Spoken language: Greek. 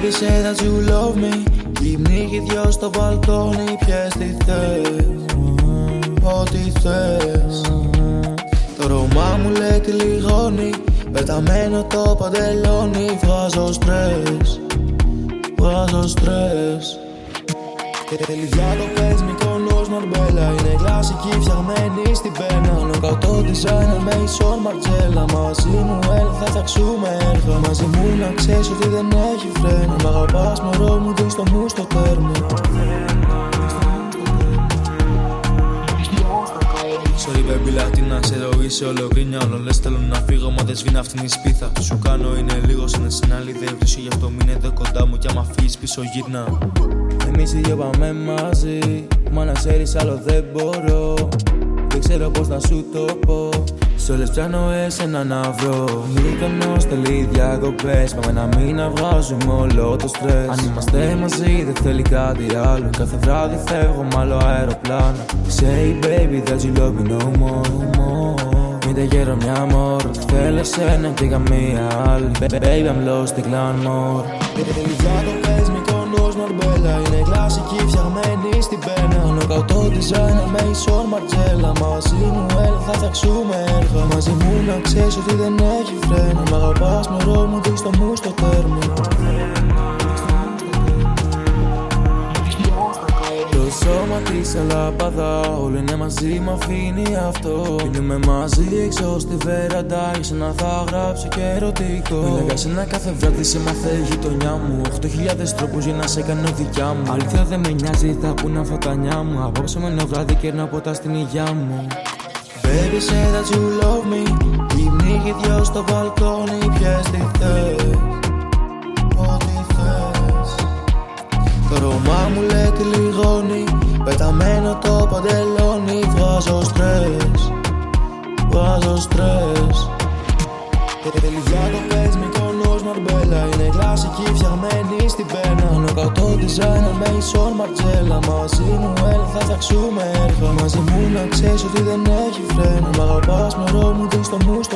Baby say that you love me. Γυμνοί δυο στο μπαλκόνι. Πιες τι θες, ό,τι θες. Το ρομά μου λέει τη λιγώνει. Πεταμένο το παντελόνι. Βγάζω στρες, βγάζω στρες. Τελειά το πες Μυκονός Μαρμπέλα. Είναι κλασική φτιαγμένη στην πένα. Νοκαutό designer με ισόν Μαρτζέλα. Μαζί μου έλα θα φτιάξουμε έργα. Μαζί μου να ξέρεις ότι δεν έχει φρένα. Μ' αγαπάς μωρό μου δεις το μου στο τέρμα. Sorry baby Latina, ξέρω είσαι ολογρίνια. Όλο λες θέλω να φύγω μα δεν σβήνει αυτήν η σπίθα. Τι σου κάνω είναι λίγο σαν εσένα αληθεύτωση. Γι' αυτό μείνε εδώ κοντά μου κι άμα φύγεις πίσω γύρνα. Εμείς οι δυο πάμε μαζί. Μα να ξέρεις άλλο δεν μπορώ. Δεν ξέρω πως να σου το πω. Σ' όλες πιάνω εσένα να βρω. Μύκονος τελεί διακοπές. Πάμε ένα μήνα βγάζουμε όλο το στρες. Αν είμαστε μαζί δεν θέλει κάτι άλλο. Κάθε βράδυ φεύγω μ' άλλο αεροπλάνο. Say baby that you love me no more. Μην τα γέρω μια μόρ. Θέλω εσένα και καμία άλλη. Baby I'm lost in glamour. Τελειά το πες Μυκονός Μαρμπέλα. Είναι κλασική φτιαγμένη στην πένα. Νοκαutό designer με ισόν Μαρτζέλα. Μαζί μου έλα θα φτιάξουμε έργα. Μαζί μου να ξέρεις ότι δεν έχει φρένα. Μ' αγαπάς μωρό μου δεις το μου στο τέρμα. Το σώμα της αλάμπαδα. Όλο είναι μαζί μ' αφήνει αυτό. Πίνουμε μαζί έξω στη βέραντα. Για σένα θα γράψω και ερωτικό. Μιλάω για σένα κάθε βράδυ σε μάθε η γειτονιά μου. 8.000 τρόπους για να σε κάνω δικιά μου. Αλήθεια δεν με νοιάζει θα πούνε αυτά τα νιά μου. Απόψε με ένα βράδυ κέρνα ποτά στην υγειά μου. Baby say that you love me. Γυμνοί δυο στο μπαλκόνι. Πιες τι θες, ό,τι θες. Το ρομά μου λέει τη λιγώνει. Πεταμένο το παντελόνι. Βγάζω στρες, βγάζω στρες. Τελειά το πες Μυκονός Μαρμπέλα. Είναι κλασική φτιαγμένη στην πένα. Νοκαutό designer με ισόν Μαρτζέλα. Μαζί μου έλα θα φτιάξουμε έργα. Μαζί μου να ξέρεις ότι δεν έχει φρένα. Μ' αγαπάς μωρό μου δεις το μου